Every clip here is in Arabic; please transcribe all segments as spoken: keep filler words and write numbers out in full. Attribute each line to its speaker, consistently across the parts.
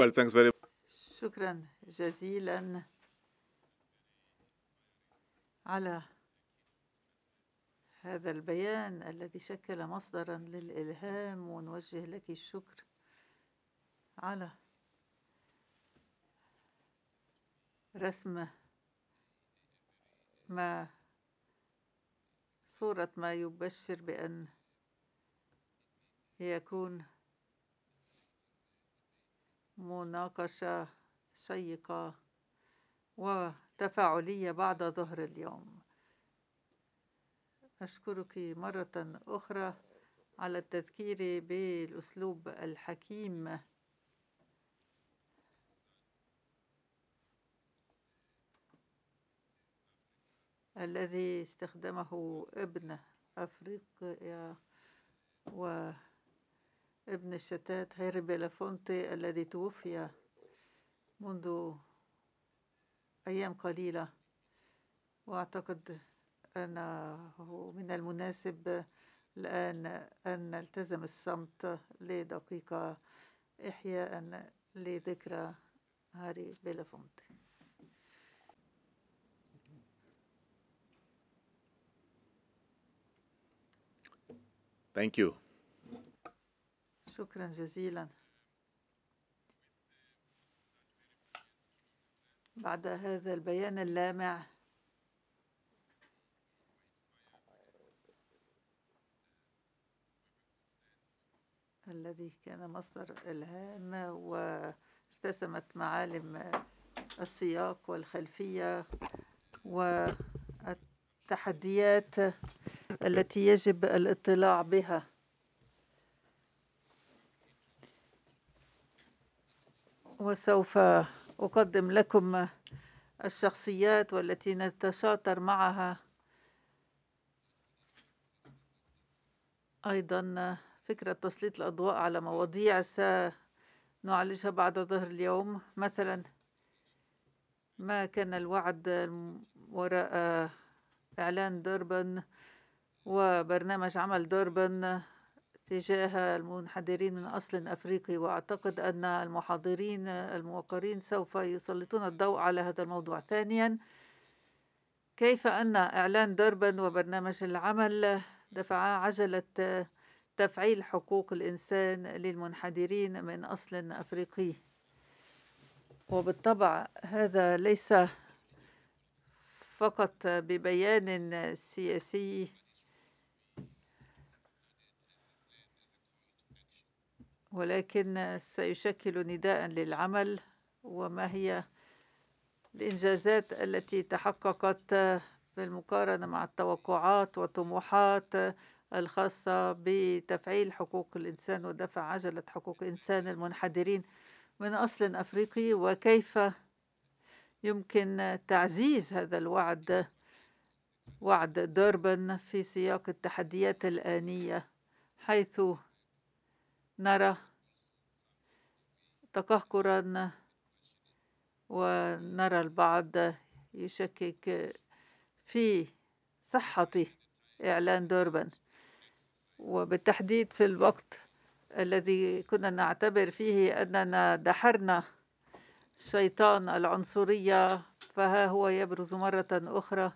Speaker 1: Well, thanks very
Speaker 2: شكرا جزيلا على هذا البيان الذي شكل مصدرا للإلهام، ونوجه لك الشكر على رسم ما صورة ما يبشر بأن يكون مناقشة شيقة وتفاعلية بعد ظهر اليوم. أشكرك مرة أخرى على التذكير بالأسلوب الحكيم الذي استخدمه ابن أفريقيا وابن الشتات هيري بيلافونتي الذي توفي منذ أيام قليلة، وأعتقد أنه من المناسب الآن أن نلتزم الصمت لدقيقة إحياء لذكرى هاري بيلافونتي.
Speaker 1: Thank you.
Speaker 2: شكرا جزيلا. بعد هذا البيان اللامع الذي كان مصدر إلهام وارتسمت معالم السياق والخلفية والتحديات التي يجب الاطلاع بها، وسوف أقدم لكم الشخصيات والتي نتشاطر معها، أيضا فكرة تسليط الأضواء على مواضيع سنعالجها بعد ظهر اليوم، مثلا ما كان الوعد وراء إعلان دوربن وبرنامج عمل دوربن تجاه المنحدرين من أصل أفريقي. وأعتقد أن المحاضرين الموقرين سوف يسلطون الضوء على هذا الموضوع. ثانيا، كيف أن إعلان دوربن وبرنامج العمل دفعا عجلة تفعيل حقوق الإنسان للمنحدرين من أصل أفريقي. وبالطبع هذا ليس فقط ببيان سياسي، ولكن سيشكل نداء للعمل، وما هي الإنجازات التي تحققت بالمقارنة مع التوقعات والطموحات الخاصة بتفعيل حقوق الإنسان ودفع عجلة حقوق الإنسان المنحدرين من أصل أفريقي، وكيف يمكن تعزيز هذا الوعد، وعد دوربن، في سياق التحديات الآنية، حيث نرى تقهقرا ونرى البعض يشكك في صحة إعلان دوربن، وبالتحديد في الوقت الذي كنا نعتبر فيه أننا دحرنا شيطان العنصرية، فها هو يبرز مرة أخرى.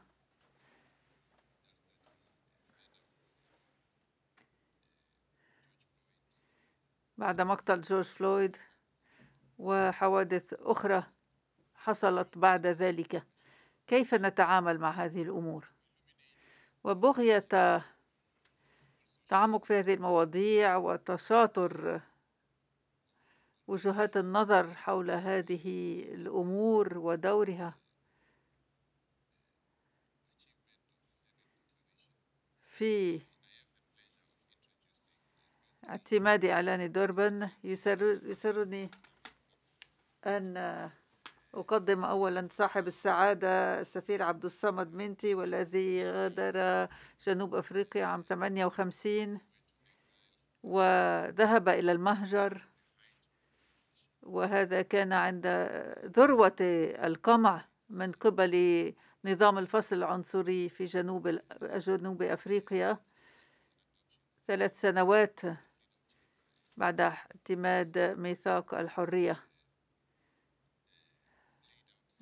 Speaker 2: بعد مقتل جورج فلويد وحوادث أخرى حصلت بعد ذلك، كيف نتعامل مع هذه الأمور؟ وبغية تعمق في هذه المواضيع وتشاطر وجهات النظر حول هذه الأمور ودورها في اعتماد إعلان دوربن، يسر يسرني أن أقدم أولا صاحب السعادة السفير عبد الصمد منتي، والذي غادر جنوب أفريقيا عام ثمانية وخمسين وذهب إلى المهجر، وهذا كان عند ذروة القمع من قبل نظام الفصل العنصري في جنوب جنوب أفريقيا، ثلاث سنوات بعد اعتماد ميثاق الحرية.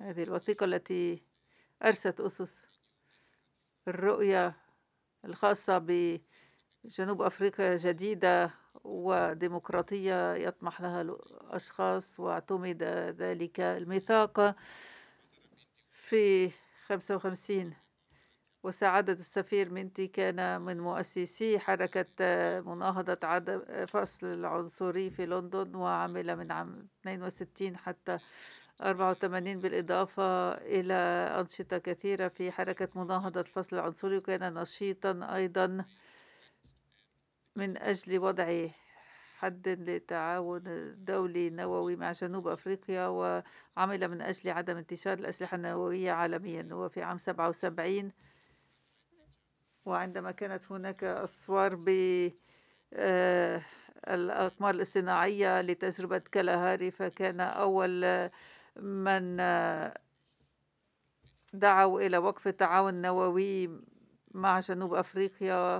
Speaker 2: هذه الوثيقة التي أرست أسس الرؤية الخاصة بجنوب أفريقيا جديدة وديمقراطية يطمح لها الأشخاص، واعتمد ذلك الميثاق في خمسة وخمسين. وسعادة السفير منتي كان من مؤسسي حركة مناهضة عدم فصل العنصري في لندن، وعمل من عام اثنين وستين حتى أربعة وثمانين بالإضافة إلى أنشطة كثيرة في حركة مناهضة الفصل العنصري، وكان نشيطا أيضا من أجل وضع حد للتعاون الدولي النووي مع جنوب أفريقيا، وعمل من أجل عدم انتشار الأسلحة النووية عالميا. وفي عام سبعة وسبعين، وعندما كانت هناك أسوار ب آه، الأقمار الاصطناعية لتجربة كالاهاري، فكان أول من دعوا إلى وقف التعاون النووي مع جنوب أفريقيا،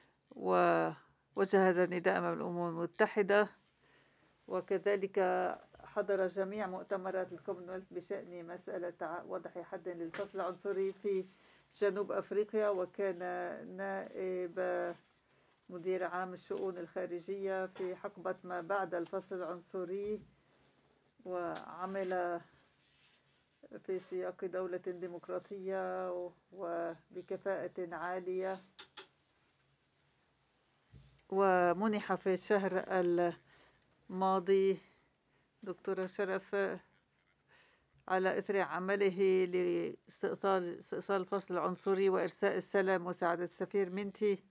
Speaker 2: ووجه هذا النداء أمام الأمم المتحدة. وكذلك حضر جميع مؤتمرات الكومنولث بشأن مسألة وضع حد للفصل العنصري في جنوب أفريقيا، وكان نائب مدير عام الشؤون الخارجية في حقبة ما بعد الفصل العنصري، وعمل في سياق دولة ديمقراطية وبكفاءة عالية. ومنح في الشهر الماضي دكتورة شرف على إثر عمله لاستئصال استئصال الفصل العنصري وإرساء السلام وسعادة السفير منتي.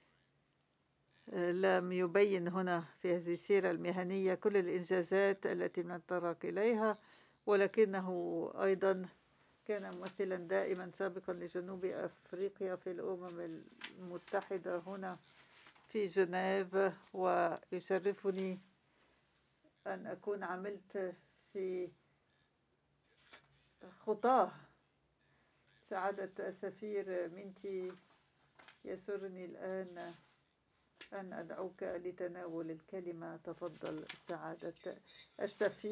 Speaker 2: لم يبين هنا في هذه السيرة المهنية كل الإنجازات التي نتطرق إليها، ولكنه أيضا كان ممثلا دائما سابقا لجنوب أفريقيا في الأمم المتحدة هنا في جنيف. ويشرفني أن أكون عملت في خطاه سعادة السفير منتي. يسرني الآن أن أدعوك لتناول الكلمة. تفضل سعادة السفير.